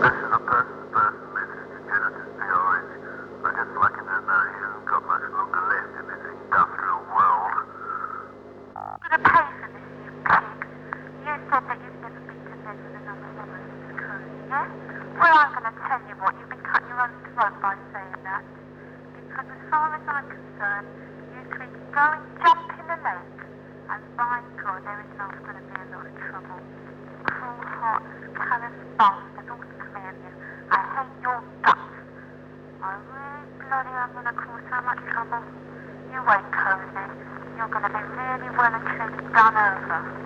is a person-to-person message to Genesis PRH. I'd just like him to know he hasn't got much longer left in this industrial world. You're gonna pay for this, you pig. You said that you'd never been to bed with another woman, Mr. Cooney, yeah? Well, I'm gonna tell you what, you've been cutting your own throat by saying that. Because as far as I'm concerned, you three can go and jump in the lake. And by God, there is not going to be a lot of trouble. Cruel, heartless, callous bastard, all three of you. I hate your guts. I really bloody am going to cause so much trouble. You wait, Cozy. You're going to be really well and truly done over.